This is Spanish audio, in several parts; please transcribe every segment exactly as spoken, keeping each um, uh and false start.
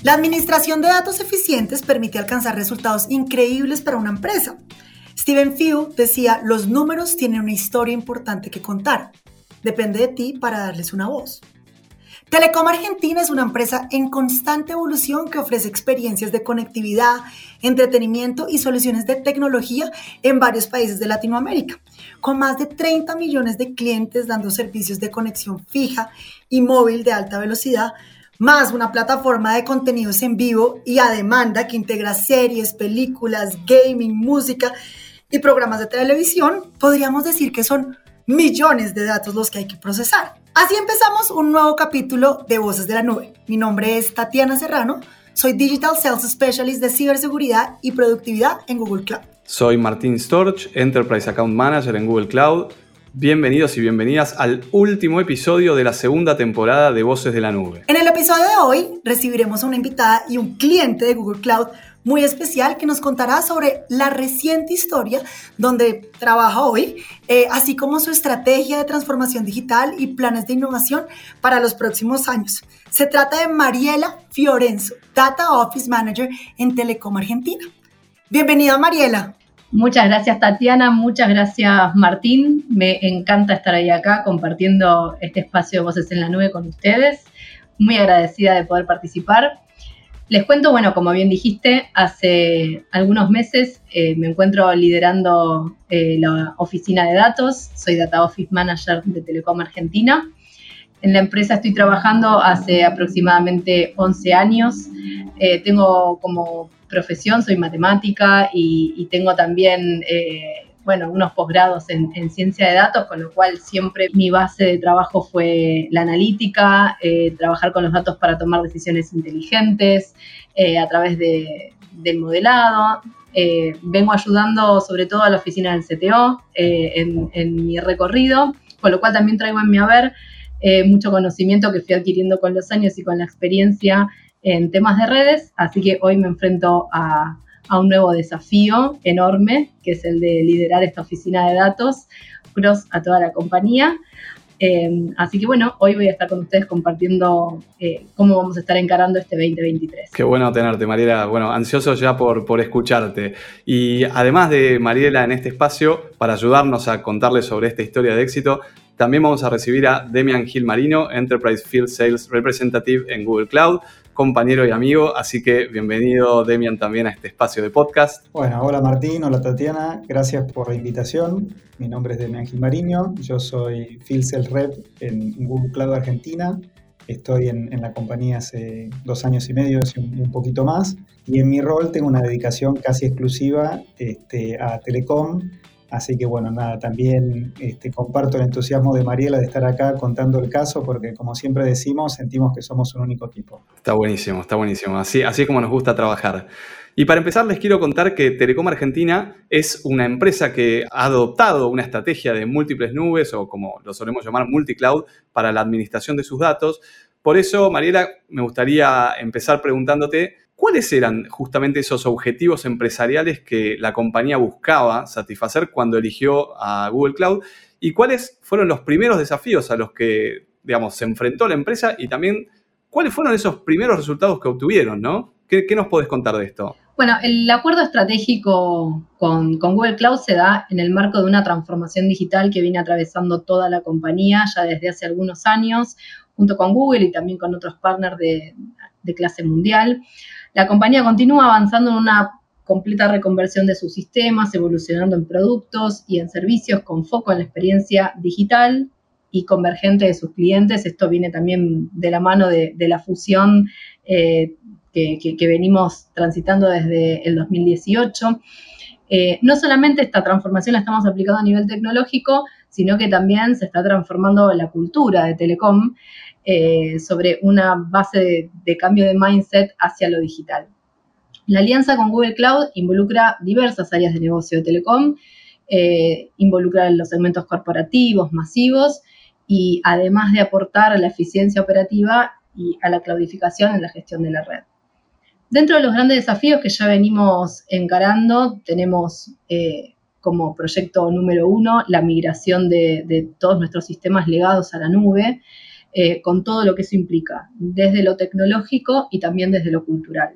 La administración de datos eficientes permite alcanzar resultados increíbles para una empresa. Stephen Few decía, los números tienen una historia importante que contar. Depende de ti para darles una voz. Telecom Argentina es una empresa en constante evolución que ofrece experiencias de conectividad, entretenimiento y soluciones de tecnología en varios países de Latinoamérica, con más de treinta millones de clientes dando servicios de conexión fija y móvil de alta velocidad, más una plataforma de contenidos en vivo y a demanda que integra series, películas, gaming, música y programas de televisión. Podríamos decir que son millones de datos los que hay que procesar. Así empezamos un nuevo capítulo de Voces de la Nube. Mi nombre es Tatiana Serrano, soy Digital Sales Specialist de ciberseguridad y productividad en Google Cloud. Soy Martín Storch, Enterprise Account Manager en Google Cloud. Bienvenidos y bienvenidas al último episodio de la segunda temporada de Voces de la Nube. En el episodio de hoy recibiremos a una invitada y un cliente de Google Cloud muy especial que nos contará sobre la reciente historia donde trabaja hoy, eh, así como su estrategia de transformación digital y planes de innovación para los próximos años. Se trata de Mariela Fiorenzo, Data Office Manager en Telecom Argentina. Bienvenida, Mariela. Muchas gracias, Tatiana. Muchas gracias, Martín. Me encanta estar ahí acá compartiendo este espacio de Voces en la Nube con ustedes. Muy agradecida de poder participar. Les cuento, bueno, como bien dijiste, hace algunos meses eh, me encuentro liderando eh, la oficina de datos. Soy Data Office Manager de Telecom Argentina. En la empresa estoy trabajando hace aproximadamente once años. Eh, tengo como profesión, soy matemática y, y tengo también, eh, bueno, unos posgrados en, en ciencia de datos, con lo cual siempre mi base de trabajo fue la analítica, eh, trabajar con los datos para tomar decisiones inteligentes eh, a través de, del modelado. Eh, vengo ayudando sobre todo a la oficina del C T O eh, en, en mi recorrido, con lo cual también traigo en mi haber eh, mucho conocimiento que fui adquiriendo con los años y con la experiencia en temas de redes, así que hoy me enfrento a, a un nuevo desafío enorme, que es el de liderar esta oficina de datos cross a toda la compañía. Eh, así que bueno, hoy voy a estar con ustedes compartiendo eh, cómo vamos a estar encarando este veinte veintitrés. Qué bueno tenerte, Mariela. Bueno, ansioso ya por, por escucharte. Y además de Mariela en este espacio, para ayudarnos a contarles sobre esta historia de éxito, también vamos a recibir a Demian Gilmarino, Enterprise Field Sales Representative en Google Cloud, compañero y amigo, así que bienvenido, Demian, también a este espacio de podcast. Bueno, hola Martín, hola Tatiana, gracias por la invitación. Mi nombre es Demian Gilmarino, yo soy Field Sales Rep en Google Cloud Argentina. Estoy en, en la compañía hace dos años y medio, un, un poquito más, y en mi rol tengo una dedicación casi exclusiva este, a Telecom. Así que bueno, nada, también este, comparto el entusiasmo de Mariela de estar acá contando el caso porque como siempre decimos, sentimos que somos un único equipo. Está buenísimo, está buenísimo. Así, así es como nos gusta trabajar. Y para empezar les quiero contar que Telecom Argentina es una empresa que ha adoptado una estrategia de múltiples nubes o como lo solemos llamar multicloud para la administración de sus datos. Por eso, Mariela, me gustaría empezar preguntándote ¿cuáles eran justamente esos objetivos empresariales que la compañía buscaba satisfacer cuando eligió a Google Cloud? ¿Y cuáles fueron los primeros desafíos a los que, digamos, se enfrentó la empresa? Y también, ¿cuáles fueron esos primeros resultados que obtuvieron, ¿no? ¿Qué, qué nos podés contar de esto? Bueno, el acuerdo estratégico con, con Google Cloud se da en el marco de una transformación digital que viene atravesando toda la compañía ya desde hace algunos años, junto con Google y también con otros partners de, de clase mundial. La compañía continúa avanzando en una completa reconversión de sus sistemas, evolucionando en productos y en servicios con foco en la experiencia digital y convergente de sus clientes. Esto viene también de la mano de, de la fusión eh, que, que, que venimos transitando desde el dos mil dieciocho. Eh, no solamente esta transformación la estamos aplicando a nivel tecnológico, sino que también se está transformando la cultura de Telecom eh, sobre una base de, de cambio de mindset hacia lo digital. La alianza con Google Cloud involucra diversas áreas de negocio de Telecom, eh, involucra los segmentos corporativos, masivos, y además de aportar a la eficiencia operativa y a la cloudificación en la gestión de la red. Dentro de los grandes desafíos que ya venimos encarando, tenemos eh, como proyecto número uno la migración de, de todos nuestros sistemas legados a la nube. eh, con todo lo que eso implica, desde lo tecnológico y también desde lo cultural.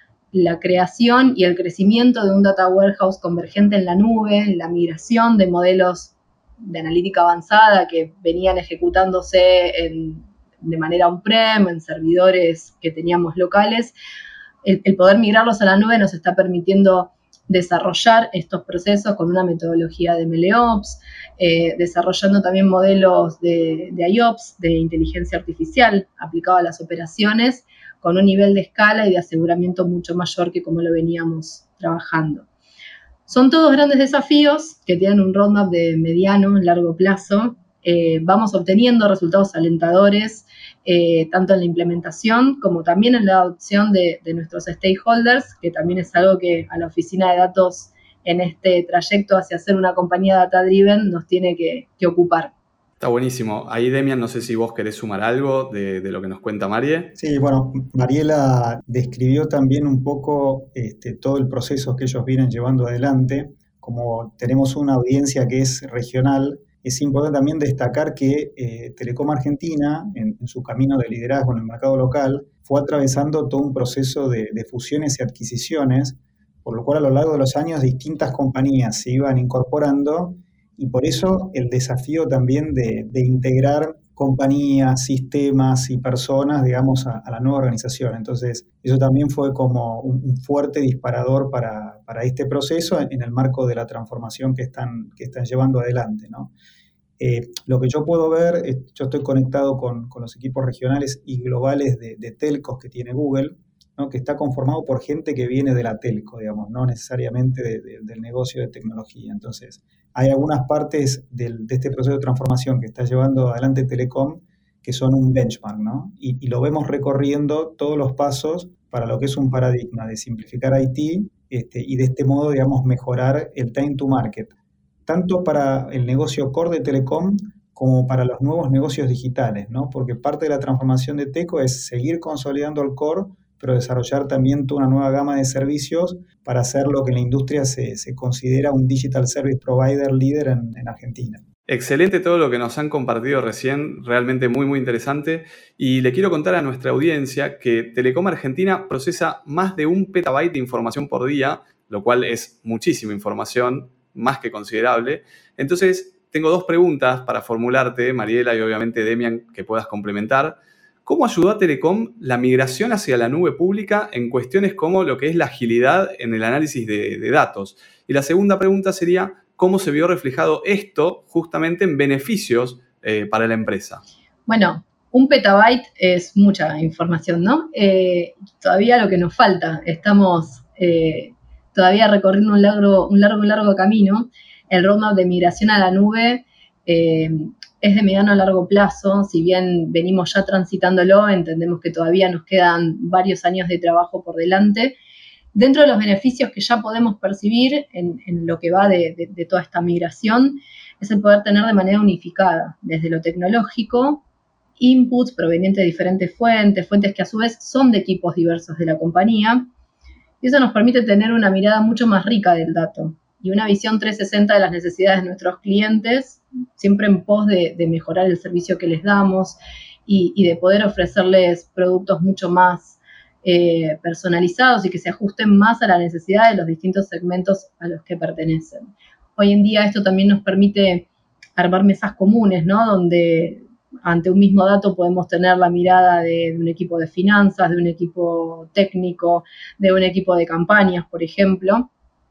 La creación y el crecimiento de un data warehouse convergente en la nube, la migración de modelos de analítica avanzada que venían ejecutándose en, de manera on-prem, en servidores que teníamos locales, el, el poder migrarlos a la nube nos está permitiendo desarrollar estos procesos con una metodología de MLOps, eh, desarrollando también modelos de, de I O P S, de inteligencia artificial aplicado a las operaciones, con un nivel de escala y de aseguramiento mucho mayor que como lo veníamos trabajando. Son todos grandes desafíos que tienen un roadmap de mediano, largo plazo. Eh, vamos obteniendo resultados alentadores, eh, tanto en la implementación como también en la adopción de, de nuestros stakeholders, que también es algo que a la oficina de datos en este trayecto hacia ser una compañía data-driven nos tiene que, que ocupar. Está buenísimo. Ahí, Demian, no sé si vos querés sumar algo de, de lo que nos cuenta Marie. Sí, bueno, Mariela describió también un poco este, todo el proceso que ellos vienen llevando adelante. Como tenemos una audiencia que es regional, es importante también destacar que eh, Telecom Argentina, en, en su camino de liderazgo en el mercado local, fue atravesando todo un proceso de, de fusiones y adquisiciones, por lo cual a lo largo de los años distintas compañías se iban incorporando. Y por eso el desafío también de, de integrar compañías, sistemas y personas, digamos, a, a la nueva organización. Entonces, eso también fue como un, un fuerte disparador para, para este proceso en, en el marco de la transformación que están, que están llevando adelante, ¿no? Eh, lo que yo puedo ver, eh, yo estoy conectado con, con los equipos regionales y globales de, de telcos que tiene Google, ¿no? Que está conformado por gente que viene de la telco, digamos, no necesariamente de, de, del negocio de tecnología. Entonces, hay algunas partes del, de este proceso de transformación que está llevando adelante Telecom que son un benchmark, ¿no? Y, y lo vemos recorriendo todos los pasos para lo que es un paradigma de simplificar I T este, y de este modo, digamos, mejorar el time to market, tanto para el negocio core de Telecom como para los nuevos negocios digitales, ¿no? Porque parte de la transformación de Teco es seguir consolidando el core, pero desarrollar también toda una nueva gama de servicios para hacer lo que en la industria se, se considera un digital service provider líder en, en Argentina. Excelente todo lo que nos han compartido recién, realmente muy, muy interesante. Y le quiero contar a nuestra audiencia que Telecom Argentina procesa más de un petabyte de información por día, lo cual es muchísima información, más que considerable. Entonces, tengo dos preguntas para formularte, Mariela, y obviamente Demian, que puedas complementar. ¿Cómo ayudó a Telecom la migración hacia la nube pública en cuestiones como lo que es la agilidad en el análisis de, de datos? Y la segunda pregunta sería, ¿cómo se vio reflejado esto justamente en beneficios eh, para la empresa? Bueno, un petabyte es mucha información, ¿no? Eh, todavía lo que nos falta, estamos eh, todavía recorriendo un largo, un largo, largo camino. El roadmap de migración a la nube eh, es de mediano a largo plazo. Si bien venimos ya transitándolo, entendemos que todavía nos quedan varios años de trabajo por delante. Dentro de los beneficios que ya podemos percibir en, en lo que va de, de, de toda esta migración, es el poder tener de manera unificada, desde lo tecnológico, inputs provenientes de diferentes fuentes, fuentes que a su vez son de equipos diversos de la compañía, y eso nos permite tener una mirada mucho más rica del dato y una visión trescientos sesenta de las necesidades de nuestros clientes, siempre en pos de, de mejorar el servicio que les damos y, y de poder ofrecerles productos mucho más eh, personalizados y que se ajusten más a la necesidad de los distintos segmentos a los que pertenecen. Hoy en día esto también nos permite armar mesas comunes, ¿no? Donde ante un mismo dato podemos tener la mirada de, de un equipo de finanzas, de un equipo técnico, de un equipo de campañas, por ejemplo,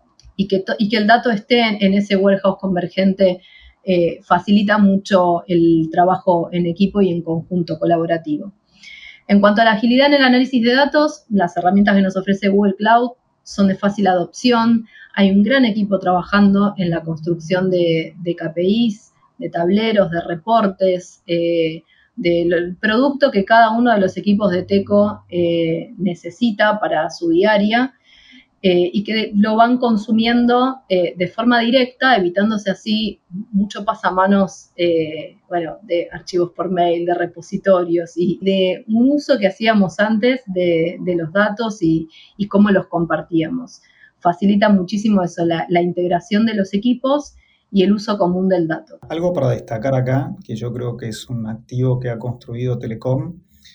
y que, to- y que el dato esté en, en ese warehouse convergente eh, facilita mucho el trabajo en equipo y en conjunto colaborativo. En cuanto a la agilidad en el análisis de datos, las herramientas que nos ofrece Google Cloud son de fácil adopción. Hay un gran equipo trabajando en la construcción de, de K P Is, de tableros, de reportes, eh, del producto que cada uno de los equipos de Teco eh, necesita para su diaria eh, y que lo van consumiendo eh, de forma directa, evitándose así mucho pasamanos eh, bueno, de archivos por mail, de repositorios y de un uso que hacíamos antes de, de los datos y, y cómo los compartíamos. Facilita muchísimo eso, la, la integración de los equipos y el uso común del dato. Algo para destacar acá, que yo creo que es un activo que ha construido Telecom,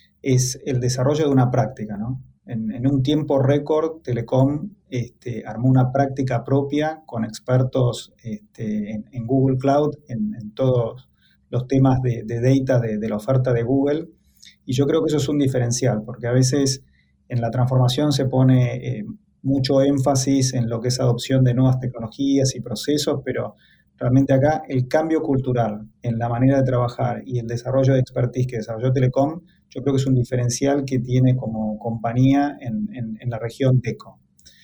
es el desarrollo de una práctica, ¿no? En, en un tiempo récord, Telecom este, armó una práctica propia con expertos este, en, en Google Cloud, en, en todos los temas de, de data de, de la oferta de Google. Y yo creo que eso es un diferencial, porque a veces en la transformación se pone eh, mucho énfasis en lo que es adopción de nuevas tecnologías y procesos, pero realmente acá el cambio cultural en la manera de trabajar y el desarrollo de expertise que desarrolló Telecom, yo creo que es un diferencial que tiene como compañía en, en, en la región Teco.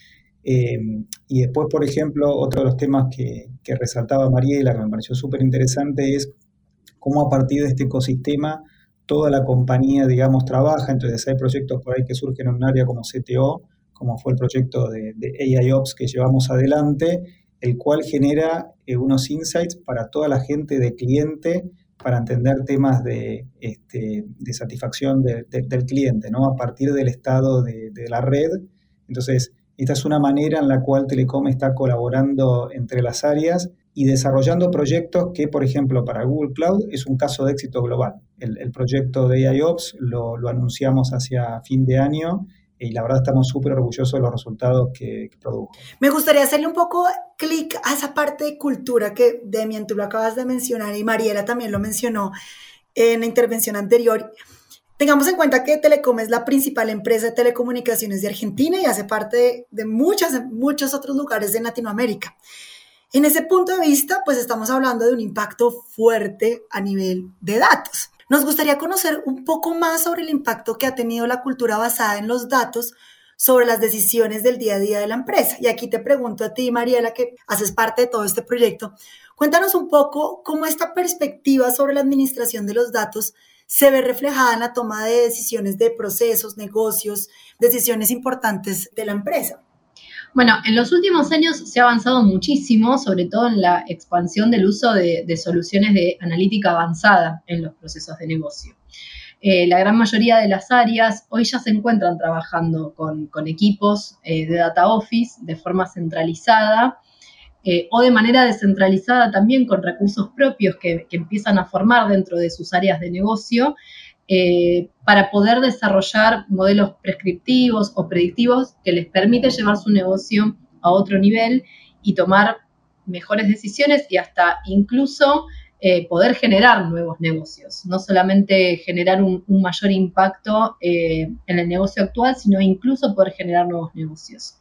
Eh, y después, por ejemplo, otro de los temas que, que resaltaba Mariela, que me pareció súper interesante, es cómo a partir de este ecosistema toda la compañía, digamos, trabaja. Entonces hay proyectos por ahí que surgen en un área como C T O, como fue el proyecto de, de A I Ops que llevamos adelante, el cual genera eh, unos insights para toda la gente de cliente para entender temas de, este, de satisfacción de, de, del cliente, ¿no? A partir del estado de, de la red. Entonces, esta es una manera en la cual Telecom está colaborando entre las áreas y desarrollando proyectos que, por ejemplo, para Google Cloud es un caso de éxito global. El, el proyecto de A I Ops lo, lo anunciamos hacia fin de año y la verdad estamos súper orgullosos de los resultados que, que produjo. Me gustaría hacerle un poco clic a esa parte de cultura que, Demian, tú lo acabas de mencionar y Mariela también lo mencionó en la intervención anterior. Tengamos en cuenta que Telecom es la principal empresa de telecomunicaciones de Argentina y hace parte de, de muchas, muchos otros lugares de Latinoamérica. En ese punto de vista, pues estamos hablando de un impacto fuerte a nivel de datos. Nos gustaría conocer un poco más sobre el impacto que ha tenido la cultura basada en los datos sobre las decisiones del día a día de la empresa. Y aquí te pregunto a ti, Mariela, que haces parte de todo este proyecto, cuéntanos un poco cómo esta perspectiva sobre la administración de los datos se ve reflejada en la toma de decisiones de procesos, negocios, decisiones importantes de la empresa. Bueno, en los últimos años se ha avanzado muchísimo, sobre todo en la expansión del uso de, de soluciones de analítica avanzada en los procesos de negocio. Eh, la gran mayoría de las áreas hoy ya se encuentran trabajando con, con equipos eh, de Data Office de forma centralizada eh, o de manera descentralizada también con recursos propios que, que empiezan a formar dentro de sus áreas de negocio eh, para poder desarrollar modelos prescriptivos o predictivos que les permite llevar su negocio a otro nivel y tomar mejores decisiones y hasta incluso eh, poder generar nuevos negocios. No solamente generar un, un mayor impacto eh, en el negocio actual, sino incluso poder generar nuevos negocios.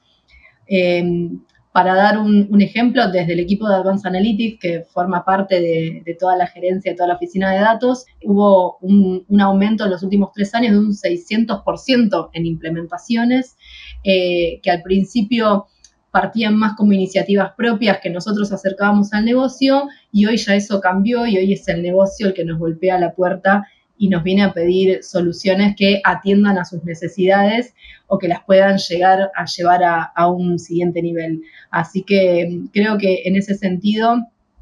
Eh, Para dar un, un ejemplo, desde el equipo de Advanced Analytics, que forma parte de, de toda la gerencia, de toda la oficina de datos, hubo un, un aumento en los últimos tres años de un seiscientos por ciento en implementaciones, eh, que al principio partían más como iniciativas propias que nosotros acercábamos al negocio, y hoy ya eso cambió y hoy es el negocio el que nos golpea la puerta y nos viene a pedir soluciones que atiendan a sus necesidades o que las puedan llegar a llevar a, a un siguiente nivel. Así que creo que en ese sentido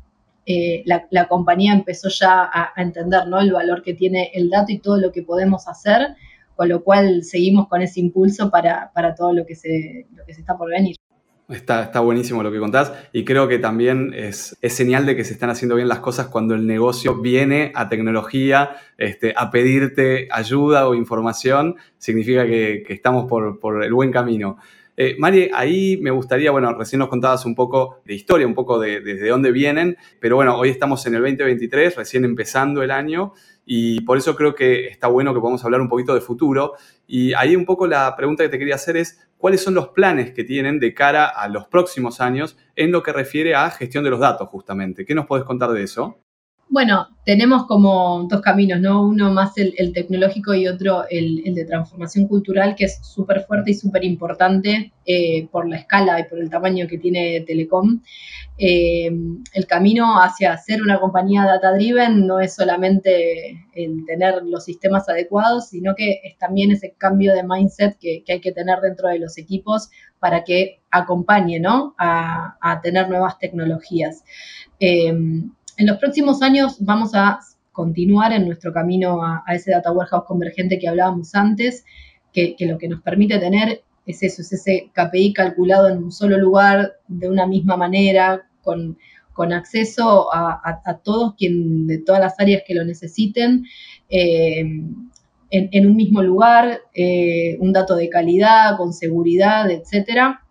eh, la, la compañía empezó ya a, a entender, ¿no?, el valor que tiene el dato y todo lo que podemos hacer, con lo cual seguimos con ese impulso para, para todo lo que, se, lo que se está por venir. Está, está buenísimo lo que contás y creo que también es, es señal de que se están haciendo bien las cosas cuando el negocio viene a tecnología este, a pedirte ayuda o información, significa que, que estamos por, por el buen camino. Eh, Mari, ahí me gustaría, bueno, recién nos contabas un poco de historia, un poco de desde dónde vienen, pero bueno, hoy estamos en el veinte veintitrés, recién empezando el año, y por eso creo que está bueno que podamos hablar un poquito de futuro. Y ahí un poco la pregunta que te quería hacer es, ¿cuáles son los planes que tienen de cara a los próximos años en lo que refiere a gestión de los datos, justamente? ¿Qué nos podés contar de eso? Bueno, tenemos como dos caminos, ¿no? Uno más el, el tecnológico y otro el, el de transformación cultural, que es súper fuerte y súper importante eh, por la escala y por el tamaño que tiene Telecom. Eh, el camino hacia ser una compañía data-driven no es solamente el tener los sistemas adecuados, sino que es también ese cambio de mindset que, que hay que tener dentro de los equipos para que acompañe, ¿no?, a, a tener nuevas tecnologías. Eh, En los próximos años vamos a continuar en nuestro camino a, a ese data warehouse convergente que hablábamos antes, que, que lo que nos permite tener es eso, es ese K P I calculado en un solo lugar, de una misma manera, con, con acceso a, a, a todos quien, de todas las áreas que lo necesiten, eh, en, en un mismo lugar, eh, un dato de calidad, con seguridad, etcétera.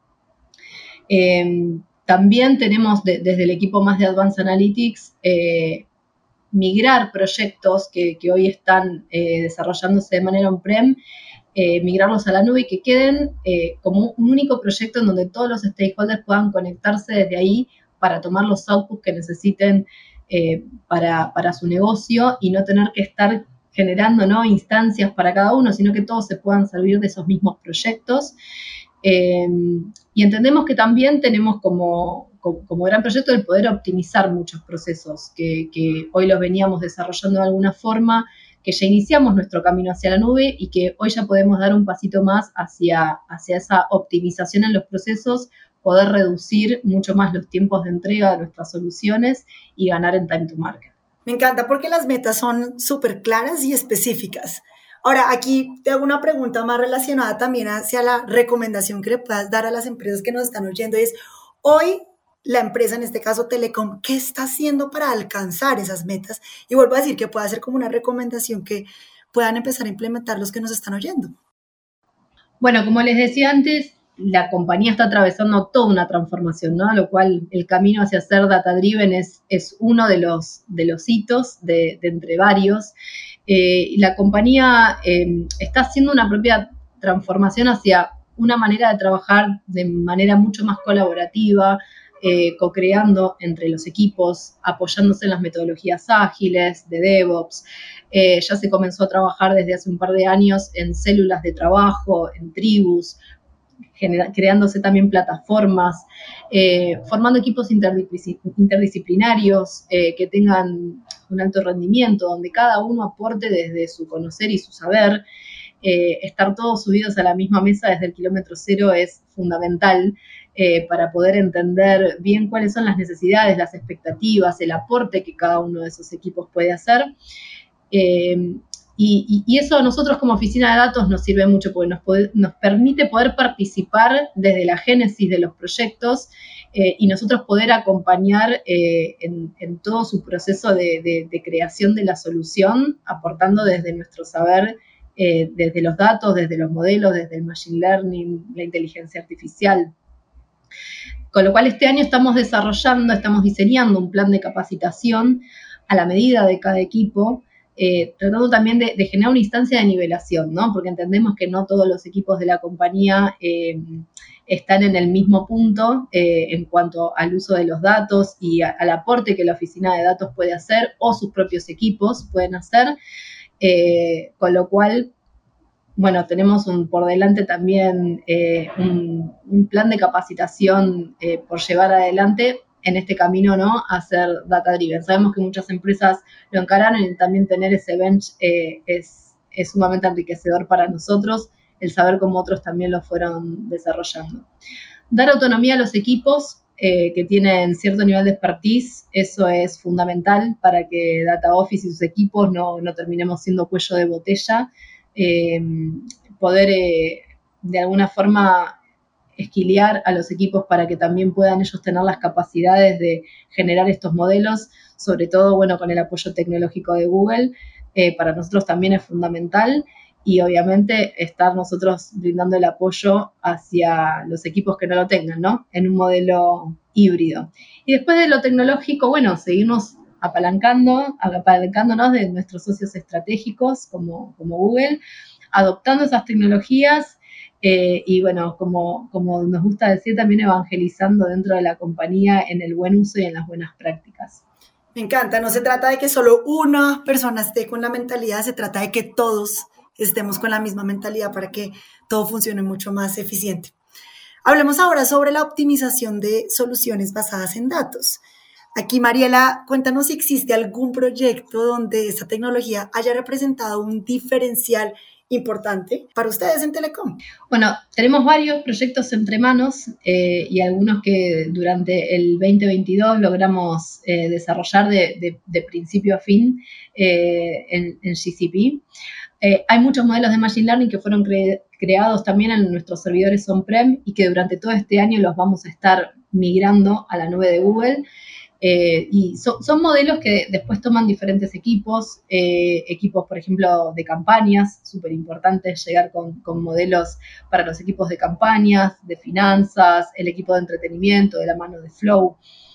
Eh, también tenemos de, desde el equipo más de Advanced Analytics eh, migrar proyectos que, que hoy están eh, desarrollándose de manera on-prem, eh, migrarlos a la nube y que queden eh, como un único proyecto en donde todos los stakeholders puedan conectarse desde ahí para tomar los outputs que necesiten eh, para, para su negocio y no tener que estar generando, ¿no?, instancias para cada uno, sino que todos se puedan servir de esos mismos proyectos. Eh, y entendemos que también tenemos como, como, como gran proyecto el poder optimizar muchos procesos que, que hoy los veníamos desarrollando de alguna forma, que ya iniciamos nuestro camino hacia la nube y que hoy ya podemos dar un pasito más hacia, hacia esa optimización en los procesos, poder reducir mucho más los tiempos de entrega de nuestras soluciones y ganar en time to market. Me encanta porque las metas son súper claras y específicas. Ahora, aquí te hago una pregunta más relacionada también hacia la recomendación que le puedas dar a las empresas que nos están oyendo. Y es, hoy la empresa, en este caso Telecom, ¿qué está haciendo para alcanzar esas metas? Y vuelvo a decir que pueda ser como una recomendación que puedan empezar a implementar los que nos están oyendo. Bueno, como les decía antes, la compañía está atravesando toda una transformación, ¿no? Lo cual el camino hacia ser data-driven es, es uno de los, de los hitos de, de entre varios. Eh, la compañía eh, está haciendo una propia transformación hacia una manera de trabajar de manera mucho más colaborativa, eh, co-creando entre los equipos, apoyándose en las metodologías ágiles de DevOps. Eh, ya se comenzó a trabajar desde hace un par de años en células de trabajo, en tribus, genera, creándose también plataformas, eh, formando equipos interdisciplin- interdisciplinarios eh, que tengan un alto rendimiento, donde cada uno aporte desde su conocer y su saber. Eh, estar todos subidos a la misma mesa desde el kilómetro cero es fundamental eh, para poder entender bien cuáles son las necesidades, las expectativas, el aporte que cada uno de esos equipos puede hacer. Eh, y, y eso a nosotros como oficina de datos nos sirve mucho porque nos, puede, nos permite poder participar desde la génesis de los proyectos eh, y nosotros poder acompañar eh, en, en todo su proceso de, de, de creación de la solución, aportando desde nuestro saber, eh, desde los datos, desde los modelos, desde el machine learning, la inteligencia artificial. Con lo cual este año estamos desarrollando, estamos diseñando un plan de capacitación a la medida de cada equipo, eh, tratando también de, de generar una instancia de nivelación, ¿no? Porque entendemos que no todos los equipos de la compañía eh, están en el mismo punto eh, en cuanto al uso de los datos y a, al aporte que la oficina de datos puede hacer o sus propios equipos pueden hacer, eh, con lo cual, bueno, tenemos un, por delante también eh, un, un plan de capacitación eh, por llevar adelante en este camino, ¿no?, a ser data-driven. Sabemos que muchas empresas lo encararon y también tener ese bench eh, es, es sumamente enriquecedor para nosotros, el saber cómo otros también lo fueron desarrollando. Dar autonomía a los equipos eh, que tienen cierto nivel de expertise, eso es fundamental para que Data Office y sus equipos no, no terminemos siendo cuello de botella. Eh, poder eh, de alguna forma esquilear a los equipos para que también puedan ellos tener las capacidades de generar estos modelos, sobre todo, bueno, con el apoyo tecnológico de Google, eh, para nosotros también es fundamental y obviamente estar nosotros brindando el apoyo hacia los equipos que no lo tengan, ¿no?, en un modelo híbrido. Y después de lo tecnológico, bueno, seguirnos apalancando, apalancándonos de nuestros socios estratégicos como, como Google, adoptando esas tecnologías eh, y, bueno, como, como nos gusta decir, también evangelizando dentro de la compañía en el buen uso y en las buenas prácticas. Me encanta, no se trata de que solo una persona esté con la mentalidad, se trata de que todos estemos con la misma mentalidad para que todo funcione mucho más eficiente. Hablemos ahora sobre la optimización de soluciones basadas en datos. Aquí, Mariela, cuéntanos si existe algún proyecto donde esta tecnología haya representado un diferencial importante para ustedes en Telecom. Bueno, tenemos varios proyectos entre manos eh, y algunos que durante el veinte veintidós logramos eh, desarrollar de, de, de principio a fin eh, en, en G C P. Eh, hay muchos modelos de Machine Learning que fueron cre- creados también en nuestros servidores on-prem y que durante todo este año los vamos a estar migrando a la nube de Google. Eh, y so, son modelos que después toman diferentes equipos, eh, equipos, por ejemplo, de campañas, súper importante llegar con, con modelos para los equipos de campañas, de finanzas, el equipo de entretenimiento, de la mano de Flow.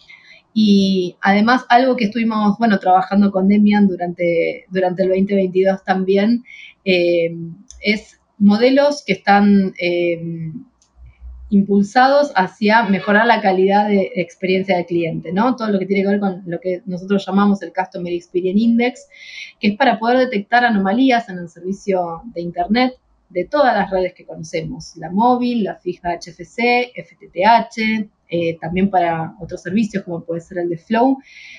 Y además algo que estuvimos, bueno, trabajando con Demian durante, durante el veinte veintidós también, eh, es modelos que están eh, impulsados hacia mejorar la calidad de experiencia del cliente, ¿no? Todo lo que tiene que ver con lo que nosotros llamamos el Customer Experience Index, que es para poder detectar anomalías en el servicio de Internet de todas las redes que conocemos, la móvil, la fija H F C, F T T H, eh, también para otros servicios como puede ser el de Flow.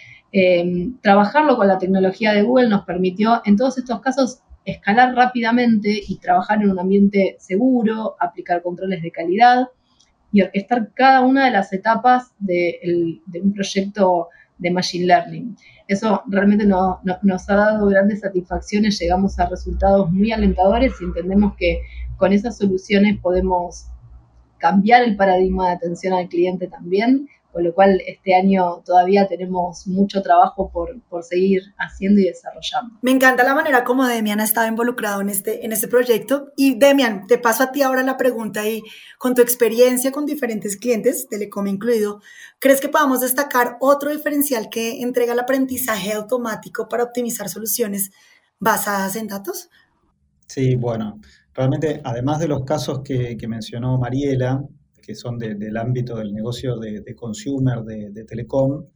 Eh, trabajarlo con la tecnología de Google nos permitió en todos estos casos escalar rápidamente y trabajar en un ambiente seguro, aplicar controles de calidad y orquestar cada una de las etapas de, el, de un proyecto de Machine Learning. Eso realmente no, no, nos ha dado grandes satisfacciones, llegamos a resultados muy alentadores y entendemos que con esas soluciones podemos cambiar el paradigma de atención al cliente también, con lo cual este año todavía tenemos mucho trabajo por, por seguir haciendo y desarrollando. Me encanta la manera como Demian ha estado involucrado en este, en este proyecto. Y Demian, te paso a ti ahora la pregunta y con tu experiencia con diferentes clientes, Telecom incluido, ¿crees que podamos destacar otro diferencial que entrega el aprendizaje automático para optimizar soluciones basadas en datos? Sí, bueno, realmente además de los casos que, que mencionó Mariela, que son de, del ámbito del negocio de, de consumer de, de Telecom,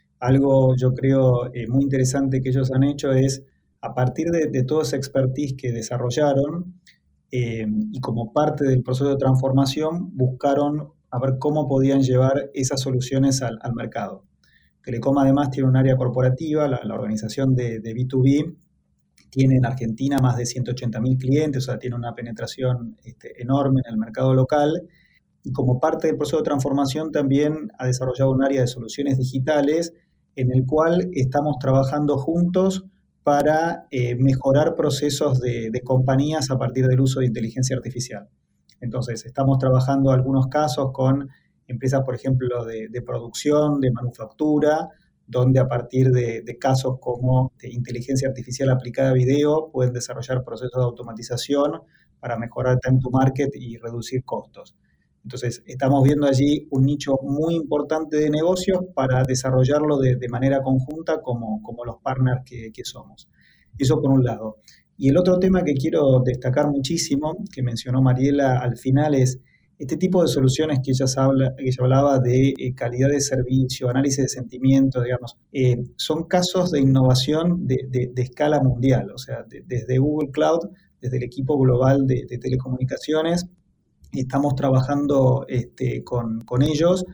algo yo creo eh, muy interesante que ellos han hecho es, a partir de, de toda esa expertise que desarrollaron eh, y como parte del proceso de transformación, buscaron a ver cómo podían llevar esas soluciones al, al mercado. Telecom además tiene un área corporativa, la, la organización de, de B dos B, tiene en Argentina más de ciento ochenta mil clientes, o sea, tiene una penetración este, enorme en el mercado local. Y como parte del proceso de transformación también ha desarrollado un área de soluciones digitales en el cual estamos trabajando juntos para eh, mejorar procesos de, de compañías a partir del uso de inteligencia artificial. Entonces, estamos trabajando algunos casos con empresas, por ejemplo, de, de producción, de manufactura, donde a partir de, de casos como de inteligencia artificial aplicada a video pueden desarrollar procesos de automatización para mejorar time to market y reducir costos. Entonces, estamos viendo allí un nicho muy importante de negocios para desarrollarlo de, de manera conjunta como, como los partners que, que somos. Eso por un lado. Y el otro tema que quiero destacar muchísimo, que mencionó Mariela al final, es este tipo de soluciones que ella, habla, que ella hablaba de eh, calidad de servicio, análisis de sentimiento, digamos, eh, son casos de innovación de, de, de escala mundial. O sea, de, desde Google Cloud, desde el equipo global de, de telecomunicaciones, estamos trabajando este, con, con ellos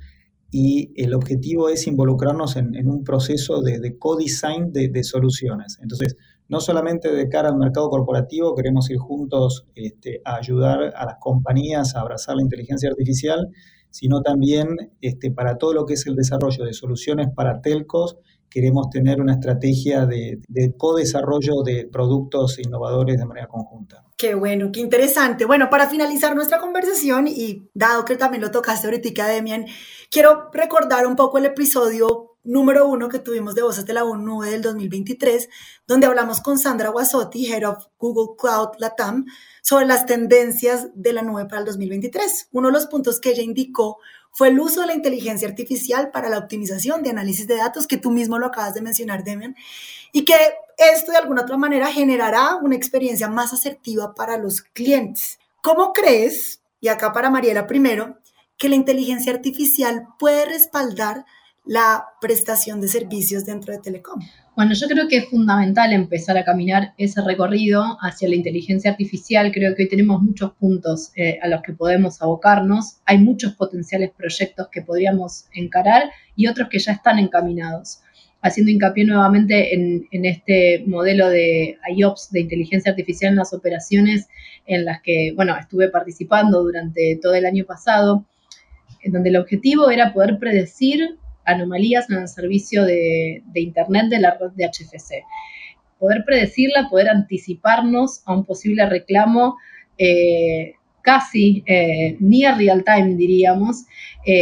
y el objetivo es involucrarnos en, en un proceso de, de co-design de, de soluciones. Entonces, no solamente de cara al mercado corporativo, queremos ir juntos este, a ayudar a las compañías a abrazar la inteligencia artificial, sino también este, para todo lo que es el desarrollo de soluciones para telcos, queremos tener una estrategia de, de co-desarrollo de productos innovadores de manera conjunta. Qué bueno, qué interesante. Bueno, para finalizar nuestra conversación, y dado que también lo tocaste ahorita, Demian, quiero recordar un poco el episodio número uno que tuvimos de Voces de la Nube del dos mil veintitrés, donde hablamos con Sandra Guasotti, Head of Google Cloud Latam, sobre las tendencias de la nube para el dos mil veintitrés. Uno de los puntos que ella indicó fue el uso de la inteligencia artificial para la optimización de análisis de datos, que tú mismo lo acabas de mencionar, Demian, y que esto de alguna otra manera generará una experiencia más asertiva para los clientes. ¿Cómo crees, y acá para Mariela primero, que la inteligencia artificial puede respaldar la prestación de servicios dentro de Telecom? Bueno, yo creo que es fundamental empezar a caminar ese recorrido hacia la inteligencia artificial. Creo que hoy tenemos muchos puntos eh, a los que podemos abocarnos. Hay muchos potenciales proyectos que podríamos encarar y otros que ya están encaminados. Haciendo hincapié nuevamente en, en este modelo de I O P S, de inteligencia artificial en las operaciones, en las que, bueno, estuve participando durante todo el año pasado, en donde el objetivo era poder predecir anomalías en el servicio de, de Internet de la red de H F C. Poder predecirla, poder anticiparnos a un posible reclamo eh, casi eh, near real time, diríamos, eh,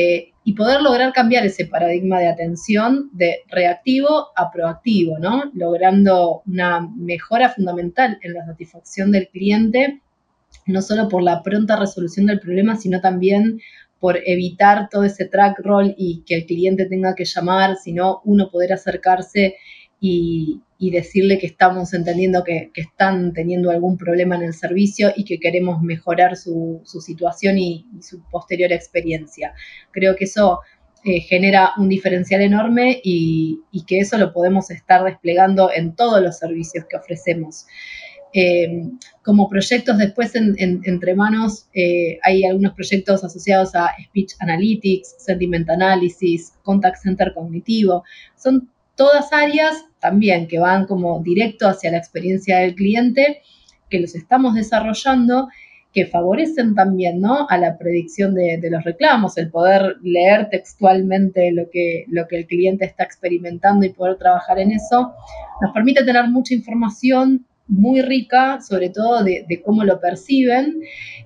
y poder lograr cambiar ese paradigma de atención de reactivo a proactivo, ¿no? Logrando una mejora fundamental en la satisfacción del cliente, no solo por la pronta resolución del problema, sino también por evitar todo ese track roll y que el cliente tenga que llamar, sino uno poder acercarse y, y decirle que estamos entendiendo que, que están teniendo algún problema en el servicio y que queremos mejorar su, su situación y, y su posterior experiencia. Creo que eso eh, genera un diferencial enorme y, y que eso lo podemos estar desplegando en todos los servicios que ofrecemos. Eh, como proyectos después en, en, entre manos, eh, hay algunos proyectos asociados a Speech Analytics, Sentiment Analysis, Contact Center Cognitivo. Son todas áreas también que van como directo hacia la experiencia del cliente, que los estamos desarrollando, que favorecen también, ¿no?, a la predicción de, de los reclamos, el poder leer textualmente lo que, lo que el cliente está experimentando y poder trabajar en eso, nos permite tener mucha información muy rica, sobre todo de, de cómo lo perciben,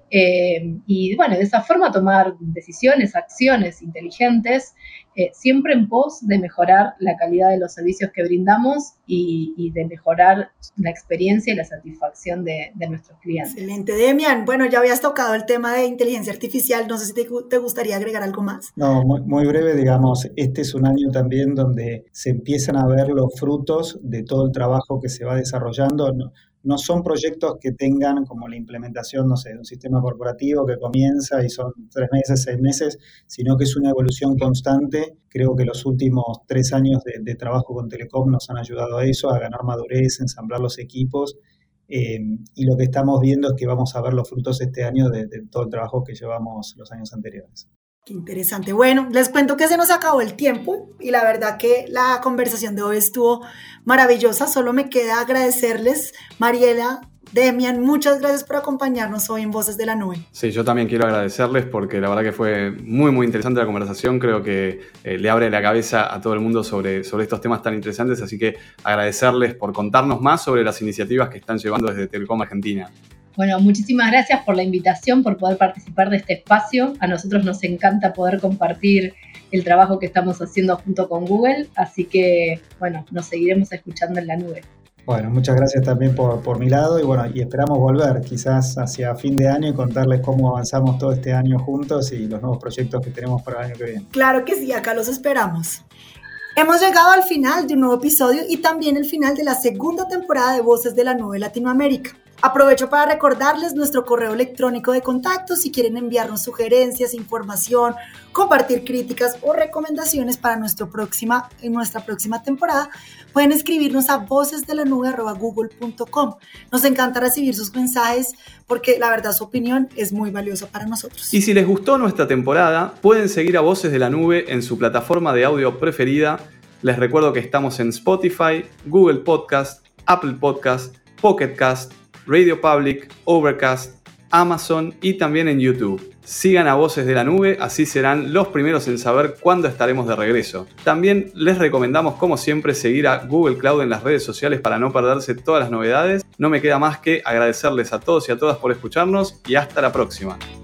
eh, y bueno, de esa forma tomar decisiones, acciones inteligentes, eh, siempre en pos de mejorar la calidad de los servicios que brindamos y, y de mejorar la experiencia y la satisfacción de, de nuestros clientes. Excelente, Demian. Bueno, ya habías tocado el tema de inteligencia artificial, no sé si te, te gustaría agregar algo más. No, muy, muy breve, digamos, este es un año también donde se empiezan a ver los frutos de todo el trabajo que se va desarrollando. No, no son proyectos que tengan como la implementación, no sé, de un sistema corporativo que comienza y son tres meses, seis meses, sino que es una evolución constante. Creo que los últimos tres años de, de trabajo con Telecom nos han ayudado a eso, a ganar madurez, ensamblar los equipos, eh, y lo que estamos viendo es que vamos a ver los frutos este año de, de todo el trabajo que llevamos los años anteriores. Qué interesante. Bueno, les cuento que se nos acabó el tiempo y la verdad que la conversación de hoy estuvo maravillosa. Solo me queda agradecerles, Mariela, Demian, muchas gracias por acompañarnos hoy en Voces de la Nube. Sí, yo también quiero agradecerles porque la verdad que fue muy, muy interesante la conversación. Creo que eh, le abre la cabeza a todo el mundo sobre, sobre estos temas tan interesantes, así que agradecerles por contarnos más sobre las iniciativas que están llevando desde Telecom Argentina. Bueno, muchísimas gracias por la invitación, por poder participar de este espacio. A nosotros nos encanta poder compartir el trabajo que estamos haciendo junto con Google, así que, bueno, nos seguiremos escuchando en la nube. Bueno, muchas gracias también por, por mi lado y bueno, y esperamos volver quizás hacia fin de año y contarles cómo avanzamos todo este año juntos y los nuevos proyectos que tenemos para el año que viene. Claro que sí, acá los esperamos. Hemos llegado al final de un nuevo episodio y también el final de la segunda temporada de Voces de la Nube Latinoamérica. Aprovecho para recordarles nuestro correo electrónico de contacto si quieren enviarnos sugerencias, información, compartir críticas o recomendaciones para nuestro próxima, en nuestra próxima temporada. Pueden escribirnos a vocesdelanube arroba google punto com. Nos encanta recibir sus mensajes porque la verdad su opinión es muy valiosa para nosotros. Y si les gustó nuestra temporada, pueden seguir a Voces de la Nube en su plataforma de audio preferida. Les recuerdo que estamos en Spotify, Google Podcast, Apple Podcast, Pocket Cast, Radio Public, Overcast, Amazon y también en YouTube. Sigan a Voces de la Nube, así serán los primeros en saber cuándo estaremos de regreso. También les recomendamos, como siempre, seguir a Google Cloud en las redes sociales para no perderse todas las novedades. No me queda más que agradecerles a todos y a todas por escucharnos y hasta la próxima.